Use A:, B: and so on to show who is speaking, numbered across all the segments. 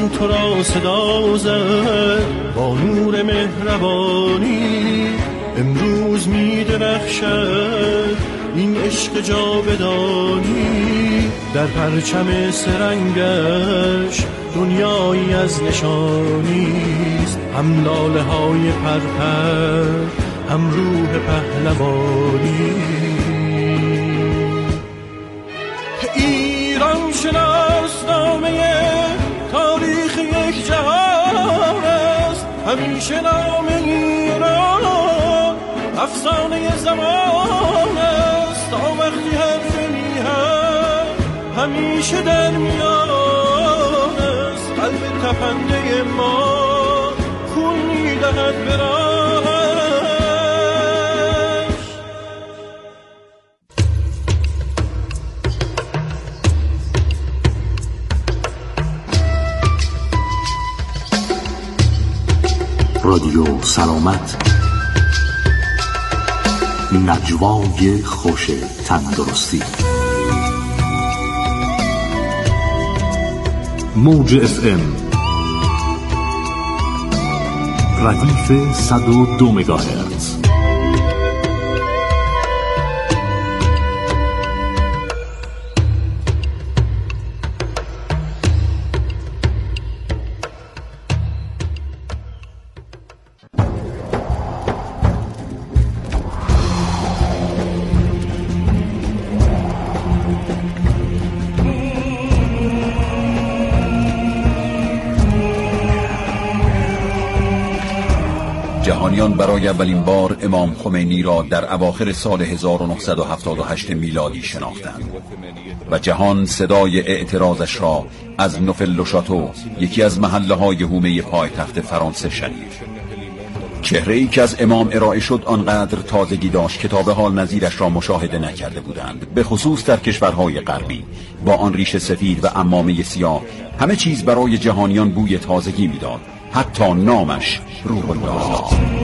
A: تو را صدا زد با نور مهربانی، امروز می درخشد این عشق جاودانی. در پرچم سرنگش دنیایی از نشانیست، هم لاله های پرپر هم روح پهلوانی. ایران شناسنامه تاریخ یک جهان است، همیشه نام ایران افسانه زمان است. تا وقتی حرف میهن همیشه در میان است، قلب تپنده ما خون میدهد به راهش.
B: رادیو سلامت، نجوای خوش تندرستی. موج FM ردیف 102 مگاهرتز.
C: جهانیان برای اولین بار امام خمینی را در اواخر سال 1978 میلادی شناختند و جهان صدای اعتراضش را از نوفل-لو-شاتو، یکی از محله‌های حومه پایتخت فرانسه شنید. چهره‌ای که از امام ارائه شد آنقدر تازگی داشت که تا به حال نظیرش را مشاهده نکرده بودند، به خصوص در کشورهای غربی. با آن ریش سفید و عمامه سیاه همه چیز برای جهانیان بوی تازگی میداد، حتی نامش روح الله.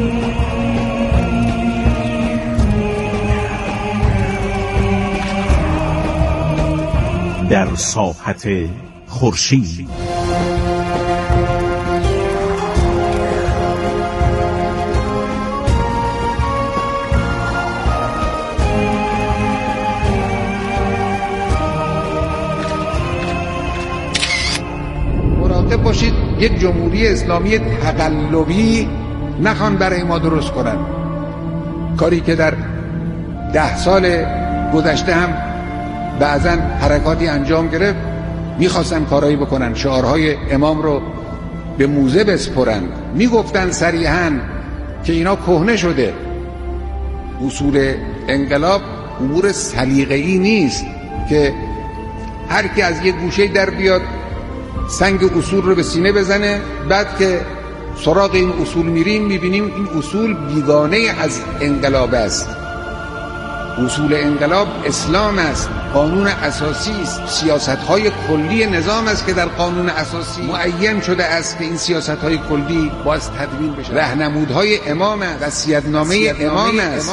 B: در ساحت خورشید
D: مراقب باشید یک جمهوری اسلامی تقلبی نخوان برای ما درست کنن. کاری که در 10 سال گذشته هم بعضا حرکاتی انجام گرفت، میخواستن کارایی بکنن، شعارهای امام رو به موزه بسپرن، میگفتن صریحاً که اینا کهنه شده. اصول انقلاب امور سلیقه‌ای نیست که هر کی از یک گوشه در بیاد سنگ اصول رو به سینه بزنه، بعد که سراغ این اصول میریم میبینیم این اصول بیگانه از انقلاب است. اصول انقلاب اسلام است، قانون اساسی است، سیاست‌های کلی نظام است که در قانون اساسی معین شده است که این سیاست‌های کلی باید تدوین بشه. راهنمودهای امام است، وصیت‌نامه امام است.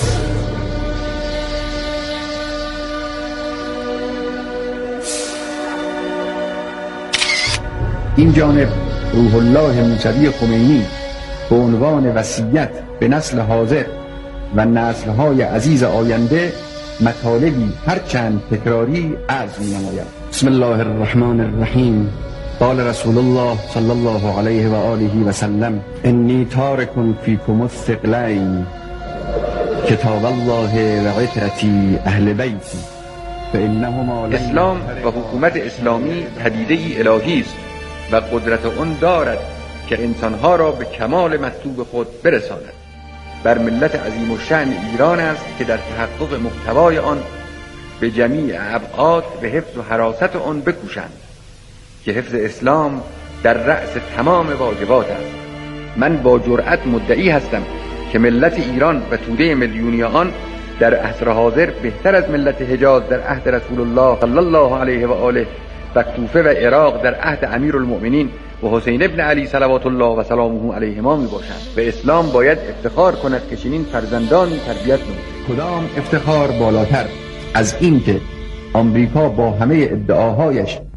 E: این جانب روح الله موسوی خمینی به عنوان وصیت به نسل حاضر و نسل‌های عزیز آینده مطالبی هرچند تکراری عرض می‌نماید. بسم الله الرحمن الرحیم. قال رسول الله صلی الله علیه و آله و سلم: انی تارک فیکم الثقلین کتاب الله و عترتی اهل بیتی فانهما.
F: اسلام و حکومت اسلامی پدیده‌ای الهی است و قدرت آن دارد که انسانها را به کمال مطلوب خود برساند. بر ملت عظیم الشأن ایران است که در تحقق محتوای آن به جمیع ابعاد به حفظ و حراست آن بکوشند که حفظ اسلام در رأس تمام واجبات است. من با جرأت مدعی هستم که ملت ایران و توده میلیونی آن در عصر حاضر بهتر از ملت حجاز در عهد رسول الله صلی الله علیه و آله و کوفه و عراق در عهد امیرالمؤمنین و حسین ابن علی صلوات الله و سلامه علیهما می باشند. به اسلام باید افتخار کند که چنین فرزندانی تربیت نموده.
E: کدام افتخار بالاتر از این که آمریکا با همه ادعاهایش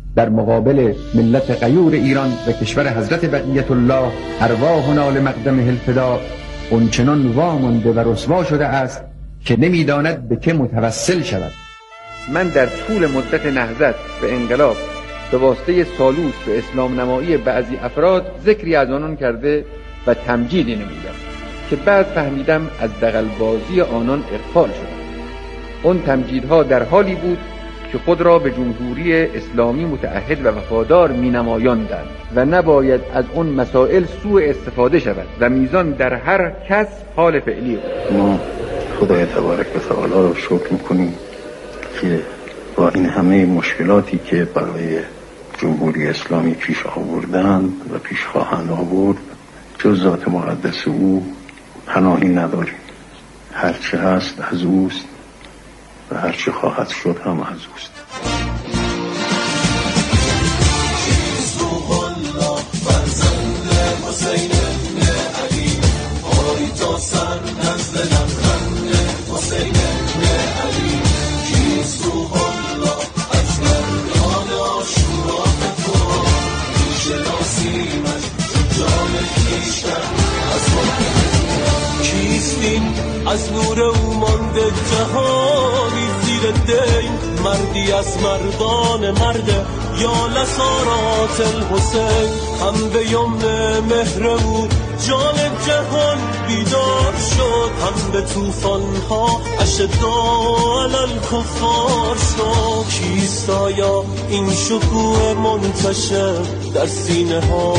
E: در مقابل ملت غیور ایران و کشور حضرت بقیت الله ارواحنا لمقدمه الفدا اونچنان وامانده و رسوا شده است که نمیداند به که متوسل شود.
F: من در طول مدت نهضت و انقلاب به واسطه سالوس و اسلام نمایی بعضی افراد ذکری از آنان کرده و تمجیدی نمودم که بعد فهمیدم از دغل‌بازی آنان اغفال شد. اون تمجیدها در حالی بود که خود را به جمهوری اسلامی متعهد و وفادار می نمایاندند و نباید از اون مسائل سوء استفاده شود و میزان در هر کس حال فعلی بود.
G: ما خدای تبارک و تعالی رو شکر میکنیم که با این همه مشکلاتی که برای جمهوری اسلامی پیش آوردن و پیش خواهند آورد جز ذات مقدس او پناهی نداریم. هرچه هست از اوست و هرچه خواهد شد هم از اوست.
A: از نور او مانده جهانی زیر دین، مردی از مردان مرده یا لسارات الحسین. هم به یمن مهر او جان جهان بیدار شد، هم به توفانها اشداء علی الکفار شد. کیست آیا این شکوه منتشر در سینه ها؟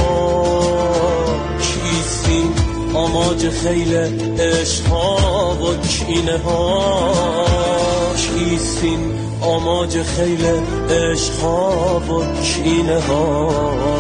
A: کیست این آماج خیل عشقها و کینه ها؟ کیست این آماج خیل عشقها و کینه ها؟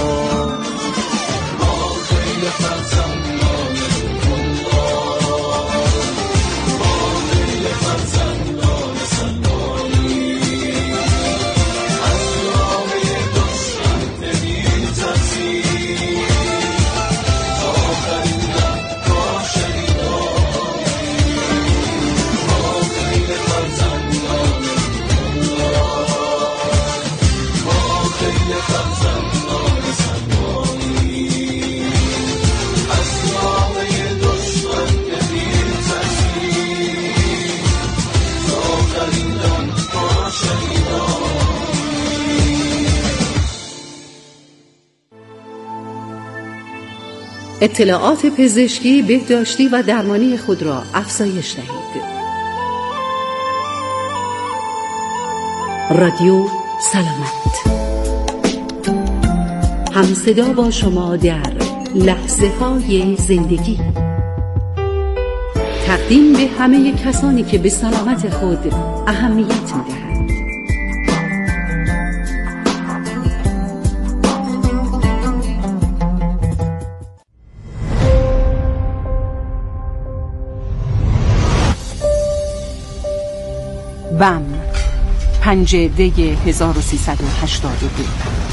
H: اطلاعات پزشکی، بهداشتی و درمانی خود را افزایش دهید. رادیو سلامت، همصدا با شما در لحظه های زندگی. تقدیم به همه کسانی که به سلامت خود اهمیت می‌دهند. بم 5 دی 1382.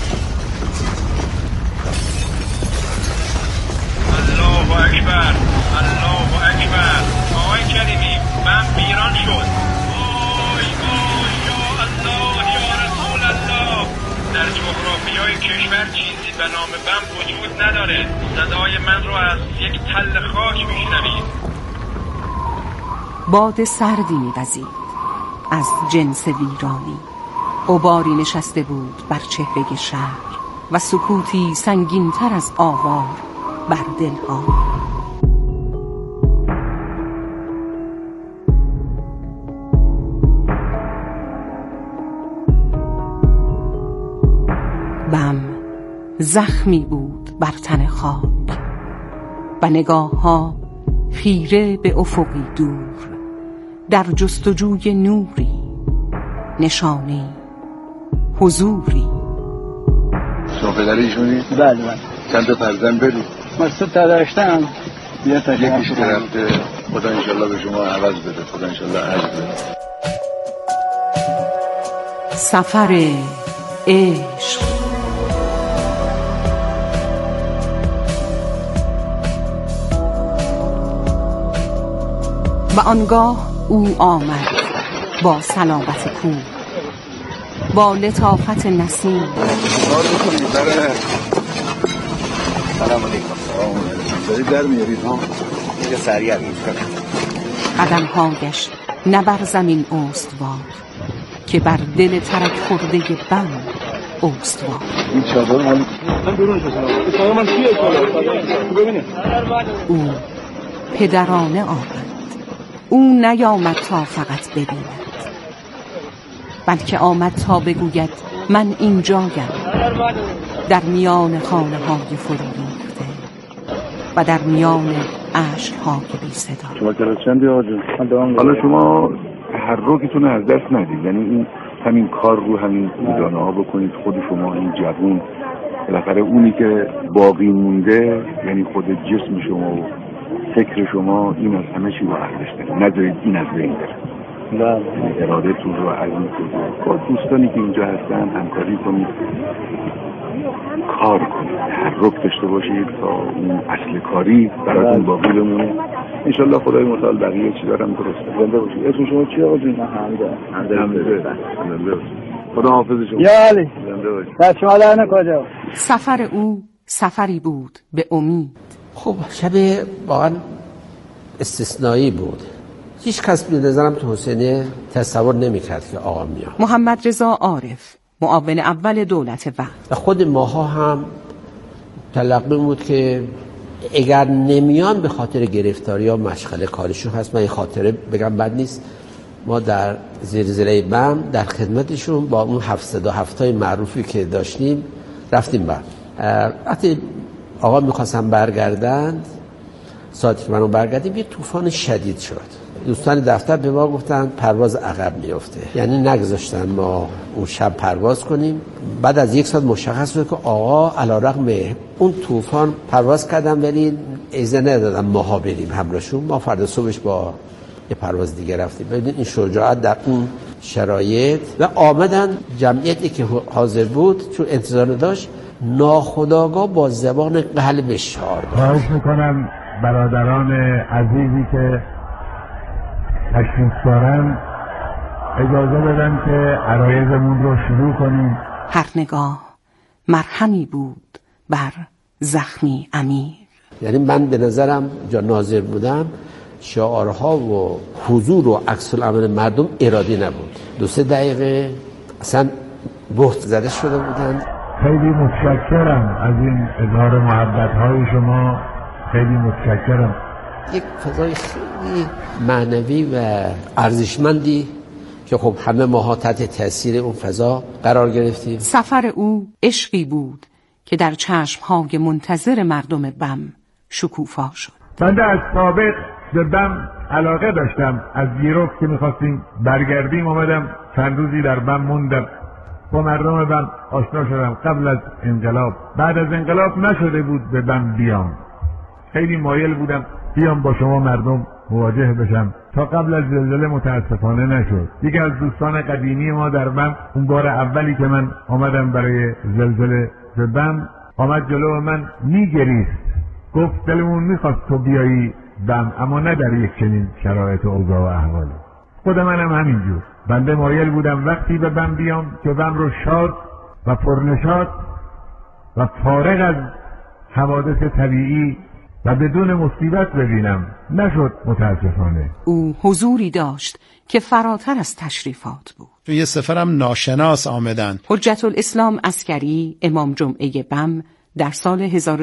I: الله اکبر، الله اکبر. آقای کریمی، بم ایران شد. وای وای، یا الله، یا رسول الله. در جغرافیای کشور چیزی به نام بم وجود نداره. صدای من رو از یک تل خاک میشنوید.
H: باد سردی می‌وزید از جنس ویرانی. غباری نشسته بود بر چهره شهر و سکوتی سنگین‌تر از آوار بر دلها. بم زخمی بود بر تن خاک و نگاه‌ها خیره به افقی دور، در جستجوی نوری، نشانه حضوری.
G: شما پدریشونی؟
J: بله.
G: چند تا فرزند داری؟
J: من 3 تا داشتم.
G: یکیش که رفته، خدا انشالله به شما عوض بده، خدا انشالله عوض بده.
H: سفر عشق. و آنگاه او آمد با صلابت کوه، با لطافت نسیم
K: سلام علیکم. در میارید ها؟ اینجا سریع
H: قدم‌هایش نه بر زمین استوار که بر دل ترک خورده بم استوار.
K: این چادر مال من درون شدم. من کیه ببینید.
H: او پدرانه آمد. او نیامد تا فقط ببیند، بلکه آمد تا بگوید من اینجایم، در میان خانه‌های فرو ریخته و در میان عشق‌های بی صدا.
K: شما کلاس چندی آجون؟ حالا شما تحرکتون از دست ندید، یعنی این همین کار رو همین میدانه ها بکنید. خود شما این جوون بالاخره اونی که باقی مونده یعنی خود جسم شما و فکر شما این از همه چی با ارزش داره. نذارید این از بین بره. یعنی ارادتون رو عزم کنید، با دوستانی که اینجا هستن همکاری کنید، کار کنید، تحرک داشته باشید تا اون اصل کاری براتون باقی بمونه. انشالله خدای متعال بقیه چی دارم درست زنده باشید. اسم شما چیه آقا جون؟ حمده. خدا حافظ شما.
J: یا علی دست شما در نکجا.
H: سفر او سفری بود به امید.
L: خب شب واقعا استثنایی بود. هیچ کس به نظرم تو حسینیه تصور نمی‌کرد که آقا میاد.
H: محمد رضا عارف، معاون اول دولت وقت.
L: و خود ماها هم تلقی بود که اگر نمیان به خاطر گرفتاری یا مشغله کارشون هست. من این خاطره بگم بد نیست. ما در زلزله بم در خدمتشون با اون 707 معروفی که داشتیم رفتیم بر. وقتی آقا میخواستن برگردند، ساعتی که منو برگردیم یه طوفان شدید شد. دوستان دفتر به ما گفتن پرواز عقب میفته، یعنی نگذاشتن ما اون شب پرواز کنیم. بعد از یک ساعت مشخص شد که آقا علیرغم اون طوفان پرواز کردن ولی اجازه ندادن ماها بریم همراهشون. ما فردا صبحش با یه پرواز دیگه رفتیم. ببینید این شجاعت در اون شرایط. و آمدن جمعیتی که حاضر بود چون انتظار داشت ناخودآگاه با زبان قلبش شعار داد.
M: خواهش میکنم برادران عزیزی که تشریف دارن اجازه بدن که عرایضمون رو شروع کنیم.
H: هر نگاه مرهمی بود بر زخمی عمیق.
L: یعنی من به نظرم جا ناظر بودم شعارها و حضور و عکس العمل مردم ارادی نبود. 2-3 دقیقه اصلا بهت زده شده بودن.
M: خیلی متشکرم از این اظهار محبت‌های شما، خیلی متشکرم.
L: یک فضای خیلی معنوی و ارزشمندی که خب همه ماها تحت تاثیر اون فضا قرار گرفتیم.
H: سفر او عشقی بود که در چشم‌های منتظر مردم بم شکوفا شد.
M: من از سابق به بم علاقه داشتم. از گیروف که می‌خواستیم برگردیم آمدم چند روزی در بم موندم. با مردم بم آشنا شدم قبل از انقلاب. بعد از انقلاب نشده بود به بم بیام. خیلی مایل بودم بیام با شما مردم مواجه بشم. تا قبل از زلزله متاسفانه نشد. یکی از دوستان قدیمی ما در بم اون بار اولی که من آمدم برای زلزله به بم آمد جلو من میگریست. گفت دلمون میخواست تو بیایی بم اما نه در یک چنین شرایط و اوضاع و احوالی. خود منم همینجور. بنده مایل بودم وقتی به بم بیام که بم رو شاد و پرنشاط و فارغ از حوادث طبیعی و بدون مصیبت ببینم. نشد متاسفانه.
H: او حضوری داشت که فراتر از تشریفات بود.
N: تو یه سفرم ناشناس آمدن.
H: حجت الاسلام عسکری امام جمعه بم در سال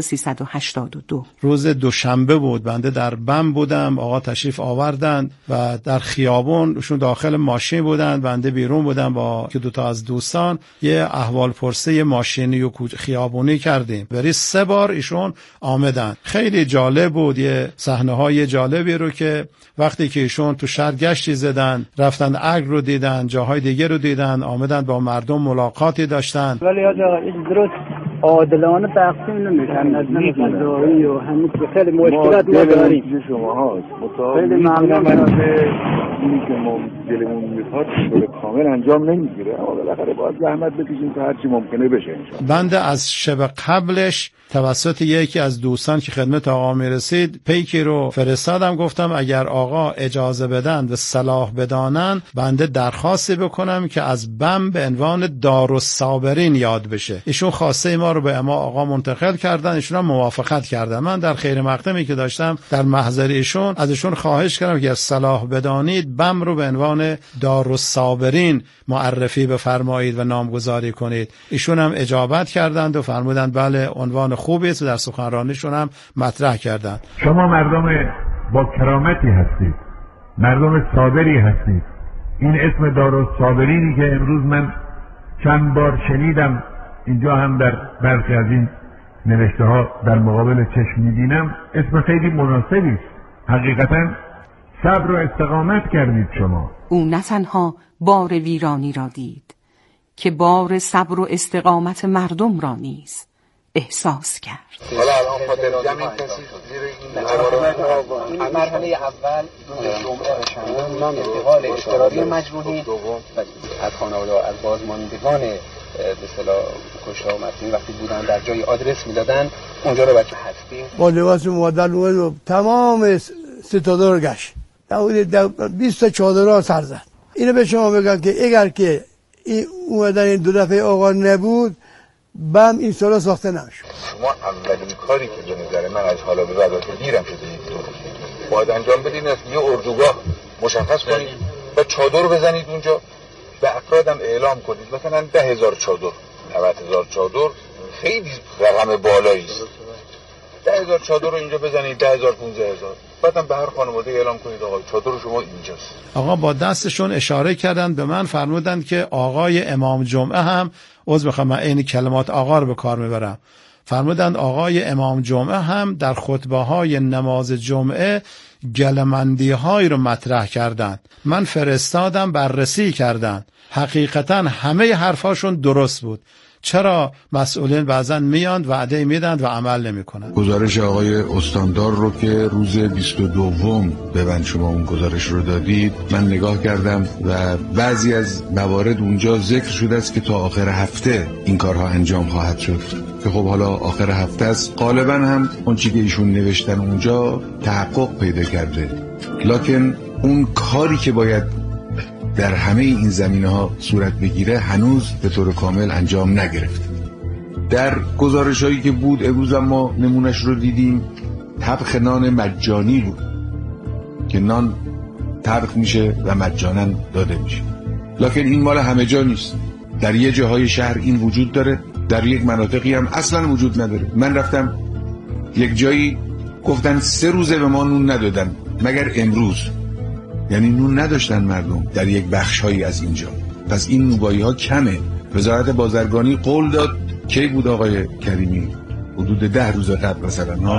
H: 1382
N: روز دوشنبه بود. بنده در بم بودم، آقا تشریف آوردن و در خیابون ایشون داخل ماشین بودن، بنده بیرون بودم با که 2 از دوستان. یه احوال پرسه ماشینی و خیابونی کردیم. بری 3 بار ایشون آمدن. خیلی جالب بود. یه صحنه‌های جالبی رو که وقتی که ایشون تو شهر گشتی زدن، رفتن اگر رو دیدن، جاهای دیگه رو دیدن، آمدن با مردم ملاقاتی داشتن.
J: ولی آجا این درست عادلانه تقسیم نمیشن. از نمیداری و همین خیلی مشکلات ما داریم.
K: شما هاست
J: خیلی ممنون.
K: اینی که ما دلمون میخواد به کامل انجام نمیگیره، اما بالاخره باید زحمت بکشیم تا هرچی ممکنه بشه انشاءالله.
N: بنده از شب قبلش توسط یکی از دوستان که خدمت آقا میرسید پیکی رو فرستادم، گفتم اگر آقا اجازه بدن و صلاح بدانن بنده درخواستی بکنم که از بم به عنوان دارالصابرین یاد بشه. ایشون خواسته ما رو به اما آقا منتقل کردن، ایشون هم موافقت کردن. من در خیر مقدمی که داشتم در محضر ایشون ازشون خواهش کردم که صلاح بدانید بم رو به عنوان دارالصابرین معرفی بفرمایید و نامگذاری کنید. ایشون هم اجابت کردند و فرمودند بله عنوان خوبی است و در سخنرانیشون هم مطرح کردند.
M: شما مردم با کرامتی هستید، مردم صابری هستید. این اسم دارالصابرینی که امروز من چند بار شنیدم اینجا هم در برخی از این نوشته ها در مقابل چشم می‌بینم، اسم خیلی مناسبی است. حقیقتا صبر و استقامت کردید شما.
H: او نه تنها بار ویرانی را دید که بار صبر و استقامت مردم را نیز احساس کرد.
F: حالا الان خاطر زمین کسی زیر این مرحله اول جمعه شنبه انتقال اضطراری مجروحی از خانواده از بازماندگان به اصطلاح کشته و مصنوعی وقتی بودن در جای آدرس میدادن اونجا رو بچه هستیم
O: با لباس مدل اومد و تمام ستاده رو گشت، 20 تا چادر سر زد. اینو به شما بگم که اگر که این اومدن این دو دفعه آقا نبود بم این سالا ساخته نمیشد.
K: شما اولین کاری که به نظر من از حالا به بعد دیرم شده باید انجام بدین است یه اردوگاه مشخص کنید و چادر بزنید اونجا، به افرادم اعلام کنید مثلا 10,000 چادر، 90,000 چادر خیلی رقم بالایی است. 10,000 چادر رو اینجا بزنید، 10,000 15,000 بعدم به هر خانواده اعلام کنید آقا چادر شما اینجاست.
N: آقا با دستشون اشاره کردند به من، فرمودند که آقای امام جمعه هم عذر میخوام من این کلمات آقا رو به کار میبرم، فرمودند آقای امام جمعه هم در خطبه های نماز جمعه گلمندی های رو مطرح کردند. من فرستادم بررسی کردند، حقیقتا همه حرفاشون درست بود. چرا مسئولین بعضن میاند وعده میدند و عمل نمیکنن؟
K: گزارش آقای استاندار رو که روز 22 به من شما اون گزارش رو دادید من نگاه کردم و بعضی از موارد اونجا ذکر شده است که تا آخر هفته این کارها انجام خواهد شد که خب حالا آخر هفته است. غالبا هم اون چیزی که ایشون نوشتن اونجا تحقق پیدا کرده، لکن اون کاری که باید در همه این زمینه‌ها صورت بگیره هنوز به طور کامل انجام نگرفت. در گزارش‌هایی که بود امروز ما نمونش رو دیدیم، طبخ نان مجانی بود که نان طبخ میشه و مجانا داده میشه، لکن این مال همه جا نیست. در یه جاهای شهر این وجود داره، در یک مناطقی هم اصلا وجود نداره. من رفتم یک جایی گفتن 3 روزه به ما نون ندادن مگر امروز، یعنی نون نداشتن مردم در یک بخش‌هایی از اینجا. پس این نوبایی ها کمه. وزارت بازرگانی قول داد کی بود آقای کریمی؟ حدود 10 روز قبل مثلا ها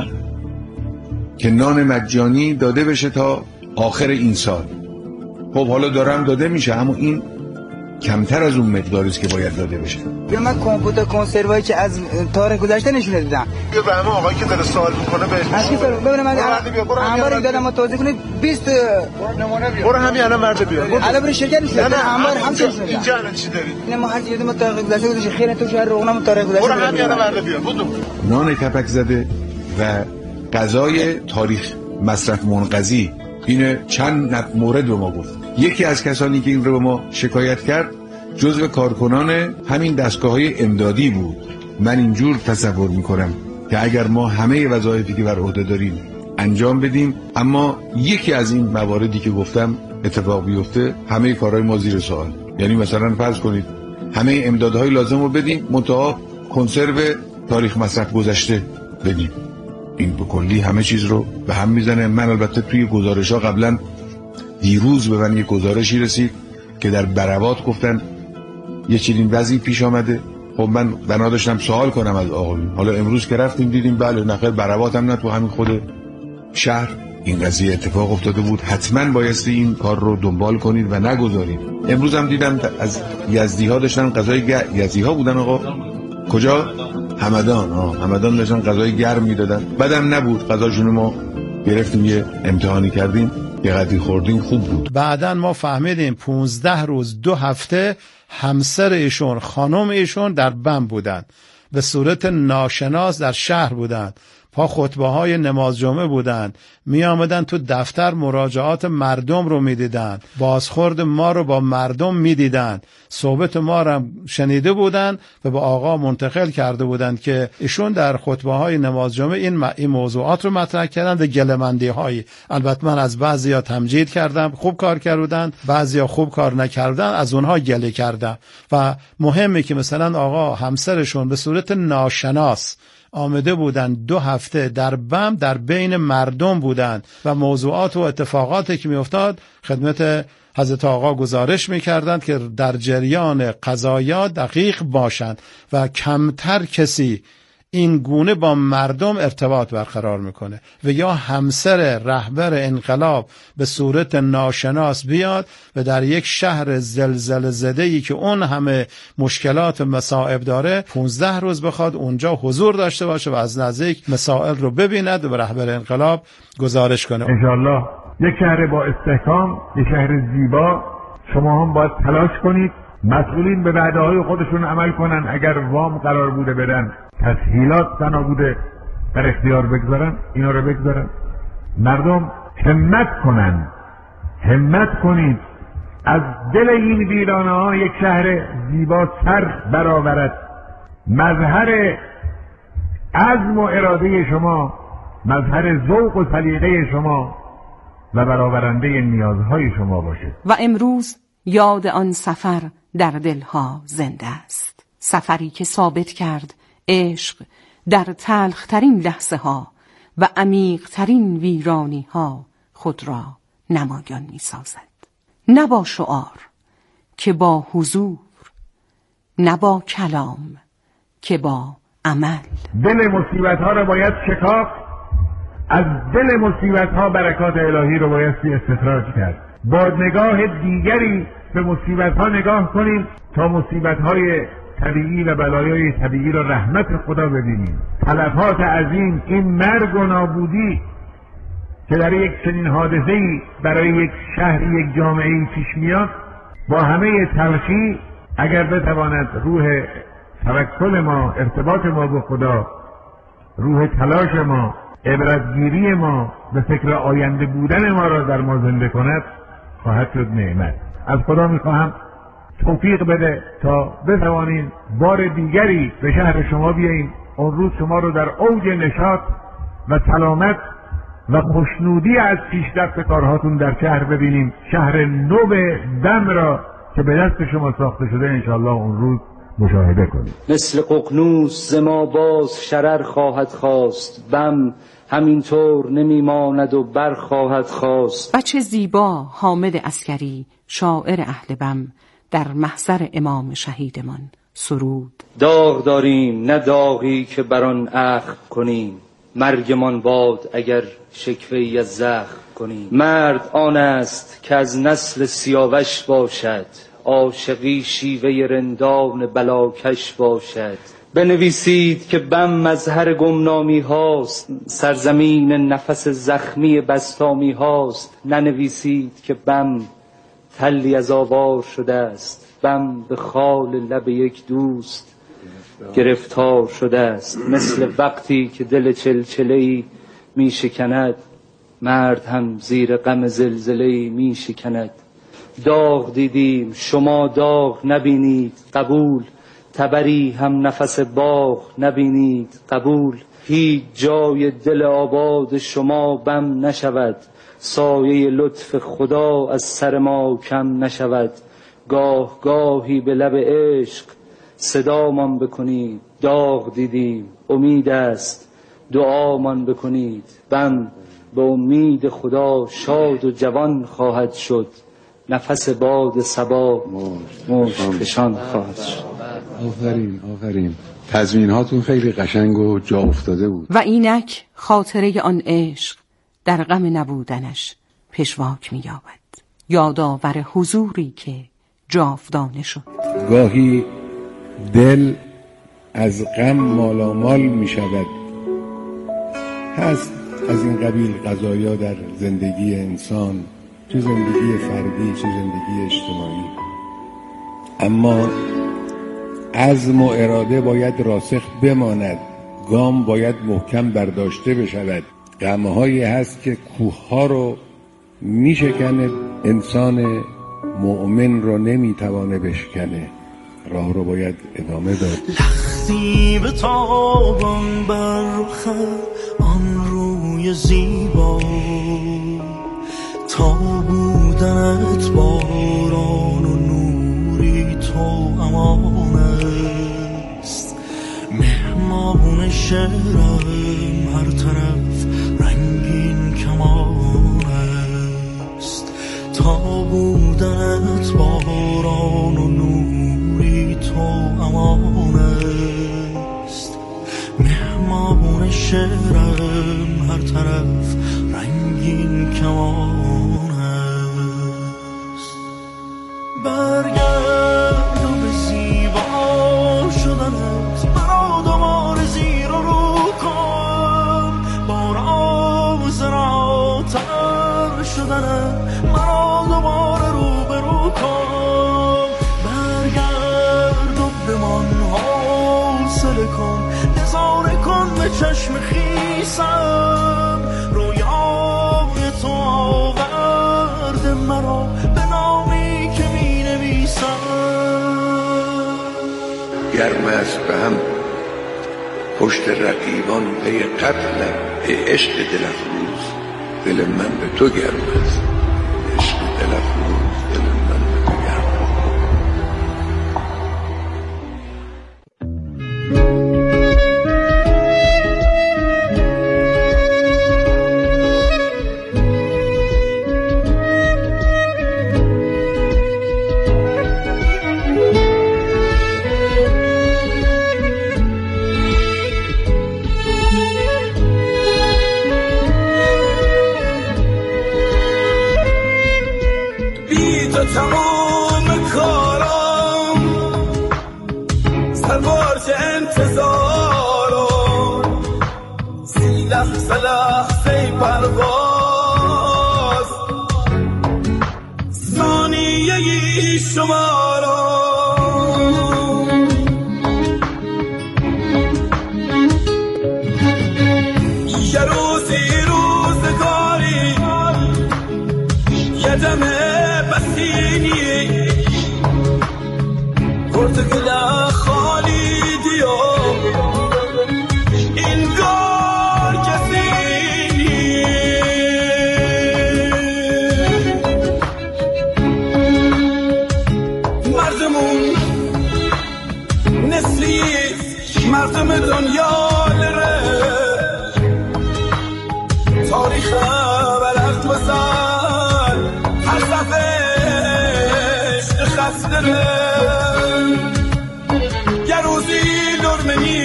K: که نان مجانی داده بشه تا آخر این سال. خب حالا دارم داده میشه، اما این کمتر از اون مقداری است که باید داده بشه.
P: من کامپیوتر کنسروایی که از تاریخ گذشته نشون دادم.
K: بیا به همه آقایی که داره سوال میکنه بهش.
P: ببینم من انبار دادم ما توضیح کنید 20 نمونه بیا. برو همین الان مرد بیا. الان برو شرکت نیست. انبار هم چیز
K: اینجا الان چی دارید؟
P: نه ما هر چیزی ما تاریخ گذشته گذاشته خیر تو شهر روغنم تاریخ گذشته.
K: برو همین الان مرد بیا. بدو. نان کپک زده و غذای تاریخ مصرف منقضی، این چند مورد رو ما گفت. یکی از کسانی که این رو به ما شکایت کرد جزو کارکنان همین دستگاه‌های امدادی بود. من اینجور تصور میکنم که اگر ما همه وظایفی که بر عهده داریم انجام بدیم، اما یکی از این مواردی که گفتم اتفاق بیفته، همه کارهای ما زیر سوال. یعنی مثلا فرض کنید همه امدادهای لازم رو بدیم منتها کنسرو تاریخ مصرف گذشته بدیم، این به کلی همه چیز رو به هم میزنه. من البته توی گزارش‌ها قبلا دیروز به من یک گزارشی رسید که در برابات گفتن یه چنین وضعی پیش آمده. خب من بنا داشتم سوال کنم از آقایون، حالا امروز که رفتیم دیدیم بله نخیر برابات هم نه، تو همین خود شهر این قضیه اتفاق افتاده بود. حتما بایستی این کار رو دنبال کنید و نگذارید. امروز هم دیدم از یزدی ها داشتن غذای یزدی ها بودن آقا کجا؟ همدان داشتن غذای گرم میدادن، بعدم نبود غذاشون ما گرفتیم یه امتحانی کردیم.
Q: یه قدری خوردیم خوب بود.
N: بعدن ما فهمیدیم 15 روز 2 هفته همسر ایشون خانم ایشون در بم بودن، به صورت ناشناس در شهر بودن، پا خطبه های نماز جمعه بودن، می آمدن تو دفتر مراجعات مردم رو می دیدن، بازخورد ما رو با مردم می دیدن، صحبت ما رو شنیده بودن و به آقا منتقل کرده بودن که ایشون در خطبه های نماز جمعه این موضوعات رو مطرح کردن و گله‌مندی هایی. البته من از بعضیا تمجید کردم، خوب کار کردن، بعضیا خوب کار نکردن، از اونها گله کردم. و مهمه که مثلا آقا همسرشون به صورت ناشناس آمده بودن 2 هفته در بم در بین مردم بودن و موضوعات و اتفاقاتی که می افتاد خدمت حضرت آقا گزارش می کردند که در جریان قضایا دقیق باشند و کمتر کسی این گونه با مردم ارتباط برقرار میکنه و یا همسر رهبر انقلاب به صورت ناشناس بیاد و در یک شهر زلزله زده‌ای که اون همه مشکلات و مصائب داره 15 روز بخواد اونجا حضور داشته باشه و از نزدیک مسائل رو ببیند و به رهبر انقلاب گزارش کنه.
M: انشاءالله یک شهر با استحکام، یک شهر زیبا. شما هم باید تلاش کنید مسئولین به وعده‌های خودشون عمل کنن. اگر وام قرار بوده بدن، تسهیلات بنا بوده در اختیار بگذارن، اینا رو بگذارن. مردم همت کنن، همت کنید از دل این ویرانه ها یک شهر زیبا سر برآورد. مظهر عزم و اراده شما، مظهر ذوق و سلیقه شما و برآورنده نیازهای شما باشه.
H: و امروز یاد آن سفر در دلها زنده است، سفری که ثابت کرد عشق در تلخترین لحظه ها و عمیقترین ویرانی ها خود را نمایان می سازد. نه با شعار که با حضور، نه با کلام که با عمل.
M: دل مصیبت ها را باید شکافت، از دل مصیبت ها برکات الهی رو باید استخراج کرد. با نگاه دیگری به مصیبت ها نگاه کنیم تا مصیبت های طبیعی و بلایای طبیعی را رحمت خدا ببینیم. تلفات عظیم، این مرگ و نابودی که در یک چنین حادثه‌ای برای یک شهر، یک جامعه‌ای پیش میاد، با همه تلخی اگر بتواند روح توکل ما، ارتباط ما با خدا، روح تلاش ما، عبرتگیری ما، به فکر آینده بودن ما را در ما زنده کند، خواهد شد نعمت. از خدا میخواهم توفیق بده تا بتوانیم بار دیگری به شهر شما بیاییم، اون روز شما رو در اوج نشاط و سلامت و خوشنودی از پیشرفت کارهاتون در شهر ببینیم. شهر نو دم را که به دست شما ساخته شده انشاءالله اون روز مشاهده کنیم.
R: مثل ققنوس ز ما باز شرر خواهد خواست، بم همینطور نمیماند و بر خواهد خواست.
H: بچه زیبا حامد عسکری شاعر اهل بم در محضر امام شهیدمان سرود:
R: داغ داریم نه داغی که بران اخم کنیم، مرگمان باد اگر شکوه‌ای از زخم کنیم. مرد آن است که از نسل سیاوش باشد، عاشقی شیوه رندان بلاکش باشد. بنویسید که بم مظهر گمنامی هاست، سرزمین نفس زخمی بستامی هاست. ننویسید که بم تلی از آوار شده است، بم به خال لب یک دوست گرفتار شده است. مثل وقتی که دل چلچله‌ای می شکند، مرد هم زیر غم زلزله‌ای می شکند. داغ دیدیم شما داغ نبینید، قبول. تبری هم نفس باغ نبینید، قبول. هیچ جای دل آباد شما بم نشود، سایه لطف خدا از سر ما کم نشود. گاه گاهی به لب عشق صدامان بکنید، داغ دیدیم امید است دعامان بکنید. بم به امید خدا شاد و جوان خواهد شد، نفس باد صبا مشکشان خواهد شد.
Q: آفرین آفرین، تضمین هاتون خیلی قشنگ و جا افتاده بود.
H: و اینک خاطره آن عشق در غم نبودنش پشواک می‌یابد، یادآور حضوری که جاودانه شد.
Q: گاهی دل از غم مالامال می شود. هست از این قبیل قضایا در زندگی انسان چه زندگی فردی چه زندگی اجتماعی. اما عزم و اراده باید راسخ بماند، گام باید محکم برداشته بشود. غمهایی هست که کوهها رو میشکنه، انسان مؤمن رو نمیتوانه بشکنه. راه رو باید ادامه داد.
A: لختی به تابان برخ آن روی زیبا، تا بودنت باران و نوری تو امان است. مهمان شعرم هر طرف رنگین کمان است. تا بودنت باران و نوری تو امان است. مهمان شعرم هر طرف رنگین کمان است. برگرد و به زیبا شدنت مرا دوباره زیر و رو کن. بار آوزراتر شدنت مرا دوباره رو به رو کن. برگرد و بمان حوصله کن، نظاره کن به چشم خیسم. رویای تو آورده مرا به نامی که می نویسم.
G: گرم است به هم پشت رقیبان پی قتلم، ای عشق دل افروز دل من به تو گرم است. عشق دل افروز دل من به تو گرم است.
A: تمام کارم سرباز انتظارم، سی لحظه لحظه پرواز ثانیه شمارم. یه روزی روزگاری یه دمه بسینی پرتقال خالی دیو انگار کسی مردمون نسلی مردم دنیا لره تاریخ بلد بزن هر صفحش خسته یه روزی لرمنی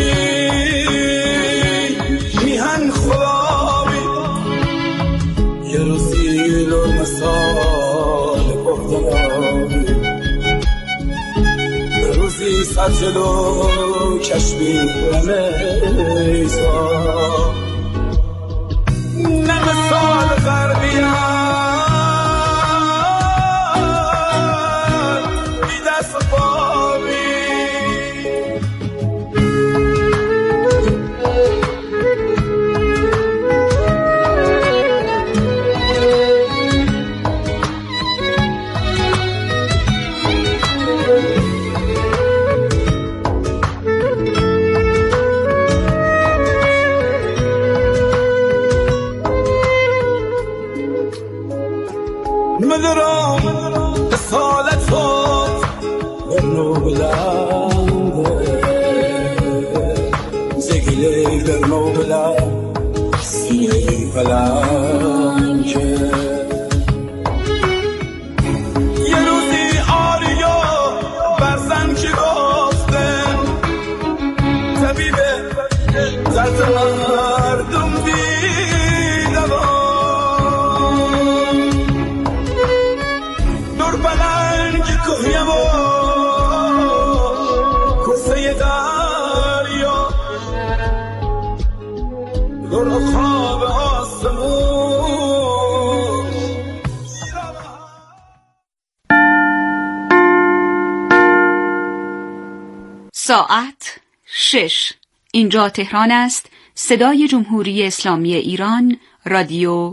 A: میهن خداوی یه روزی لرمسال بردناوی یه روزی سر جلو کشمی رمیزا نمسال غربیان مدرم سالت خود برنو بلنده زگیلی برنو بلند سینه بلنده یه روزی آریا برزن که گفتن طبیبه درد مردم بیدوان کوهیم و کوسه دریا در خواب آسمون
H: ساعت 6. اینجا تهران است. صدای جمهوری اسلامی ایران، رادیو